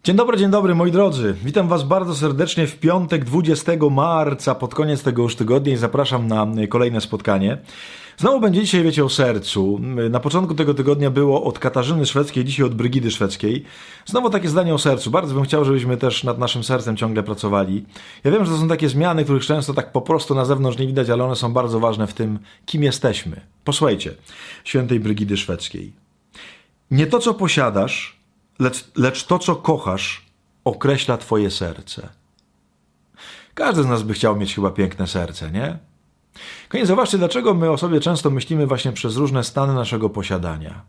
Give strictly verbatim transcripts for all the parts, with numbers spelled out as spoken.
Dzień dobry, dzień dobry moi drodzy. Witam was bardzo serdecznie w piątek dwudziestego marca, pod koniec tego już tygodnia i zapraszam na kolejne spotkanie. Znowu będzie dzisiaj, wiecie, o sercu. Na początku tego tygodnia było od Katarzyny Szwedzkiej, dzisiaj od Brygidy Szwedzkiej. Znowu takie zdanie o sercu. Bardzo bym chciał, żebyśmy też nad naszym sercem ciągle pracowali. Ja wiem, że to są takie zmiany, których często tak po prostu na zewnątrz nie widać, ale one są bardzo ważne w tym, kim jesteśmy. Posłuchajcie, świętej Brygidy Szwedzkiej. Nie to, co posiadasz, lecz, lecz to, co kochasz, określa twoje serce. Każdy z nas by chciał mieć chyba piękne serce, nie? Koniecznie zobaczcie, dlaczego my o sobie często myślimy właśnie przez różne stany naszego posiadania.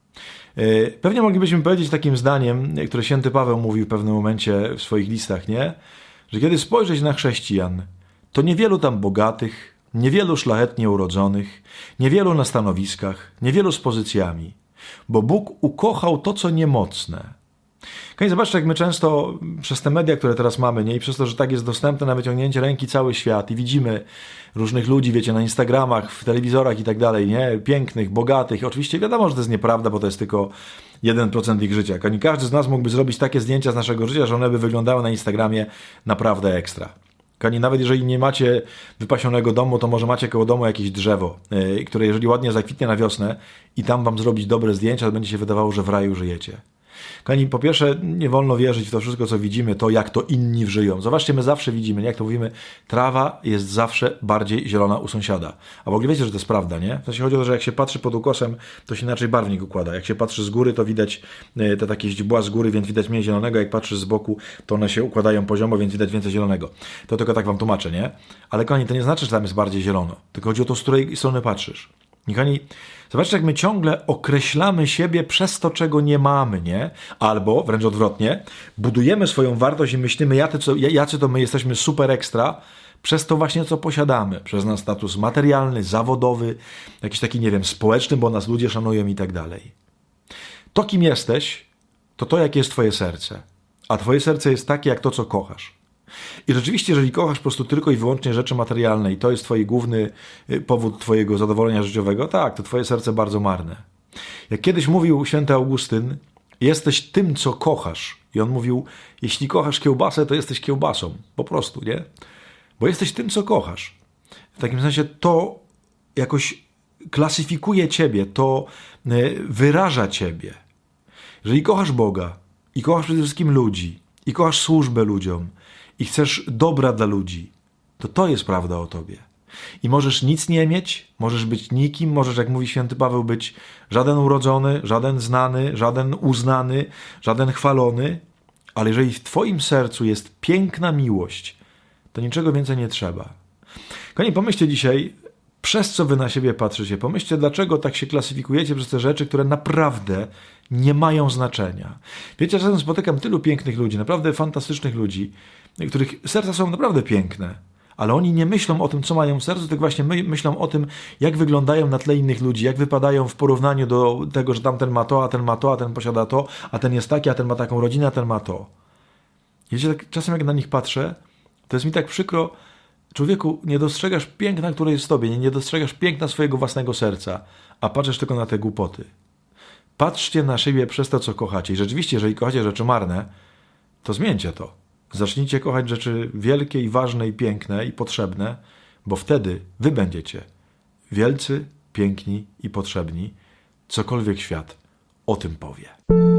Pewnie moglibyśmy powiedzieć takim zdaniem, które święty Paweł mówił w pewnym momencie w swoich listach, nie? Że kiedy spojrzeć na chrześcijan, to niewielu tam bogatych, niewielu szlachetnie urodzonych, niewielu na stanowiskach, niewielu z pozycjami, bo Bóg ukochał to, co niemocne. Koniecznie zobaczcie, jak my często przez te media, które teraz mamy, nie, i przez to, że tak jest dostępne na wyciągnięcie ręki cały świat i widzimy różnych ludzi, wiecie, na Instagramach, w telewizorach i tak dalej, nie, pięknych, bogatych. Oczywiście wiadomo, że to jest nieprawda, bo to jest tylko jeden procent ich życia. Każdy z nas mógłby zrobić takie zdjęcia z naszego życia, że one by wyglądały na Instagramie naprawdę ekstra. Kochani, nawet jeżeli nie macie wypasionego domu, to może macie koło domu jakieś drzewo, yy, które jeżeli ładnie zakwitnie na wiosnę i tam wam zrobić dobre zdjęcia, to będzie się wydawało, że w raju żyjecie. Kochani, po pierwsze, nie wolno wierzyć w to wszystko, co widzimy, to jak to inni żyją. Zobaczcie, my zawsze widzimy, nie? Jak to mówimy, trawa jest zawsze bardziej zielona u sąsiada. A w ogóle wiecie, że to jest prawda, nie? W sensie chodzi o to, że jak się patrzy pod ukosem, to się inaczej barwnik układa. Jak się patrzy z góry, to widać te takie źdźbła z góry, więc widać mniej zielonego. Jak patrzysz z boku, to one się układają poziomo, więc widać więcej zielonego. To tylko tak wam tłumaczę, nie? Ale kochani, to nie znaczy, że tam jest bardziej zielono. Tylko chodzi o to, z której strony patrzysz. I kochani, zobaczcie, jak my ciągle określamy siebie przez to, czego nie mamy, nie? Albo, wręcz odwrotnie, budujemy swoją wartość i myślimy, jacy, co, jacy to my jesteśmy super ekstra, przez to właśnie, co posiadamy. Przez nasz status materialny, zawodowy, jakiś taki, nie wiem, społeczny, bo nas ludzie szanują i tak dalej. To, kim jesteś, to to, jakie jest twoje serce. A twoje serce jest takie, jak to, co kochasz. I rzeczywiście, jeżeli kochasz po prostu tylko i wyłącznie rzeczy materialne i to jest twój główny powód twojego zadowolenia życiowego, tak, to twoje serce bardzo marne. Jak kiedyś mówił święty Augustyn, jesteś tym, co kochasz. I on mówił, jeśli kochasz kiełbasę, to jesteś kiełbasą. Po prostu, nie? Bo jesteś tym, co kochasz. W takim sensie to jakoś klasyfikuje ciebie, to wyraża ciebie. Jeżeli kochasz Boga i kochasz przede wszystkim ludzi i kochasz służbę ludziom, i chcesz dobra dla ludzi, to to jest prawda o tobie. I możesz nic nie mieć, możesz być nikim, możesz, jak mówi święty Paweł, być żaden urodzony, żaden znany, żaden uznany, żaden chwalony, ale jeżeli w twoim sercu jest piękna miłość, to niczego więcej nie trzeba. Kochani, pomyślcie dzisiaj, przez co wy na siebie patrzycie. Pomyślcie, dlaczego tak się klasyfikujecie przez te rzeczy, które naprawdę nie mają znaczenia. Wiecie, czasem spotykam tylu pięknych ludzi, naprawdę fantastycznych ludzi, których serca są naprawdę piękne, ale oni nie myślą o tym, co mają w sercu, tylko właśnie my myślą o tym, jak wyglądają na tle innych ludzi, jak wypadają w porównaniu do tego, że tamten ma to, a ten ma to, a ten posiada to, a ten jest taki, a ten ma taką rodzinę, a ten ma to. Wiecie, tak, czasem jak na nich patrzę, to jest mi tak przykro. Człowieku, nie dostrzegasz piękna, które jest w tobie, nie, nie dostrzegasz piękna swojego własnego serca, a patrzysz tylko na te głupoty. Patrzcie na siebie przez to, co kochacie. I rzeczywiście, jeżeli kochacie rzeczy marne, to zmieńcie to. Zacznijcie kochać rzeczy wielkie i ważne i piękne i potrzebne, bo wtedy wy będziecie wielcy, piękni i potrzebni, cokolwiek świat o tym powie.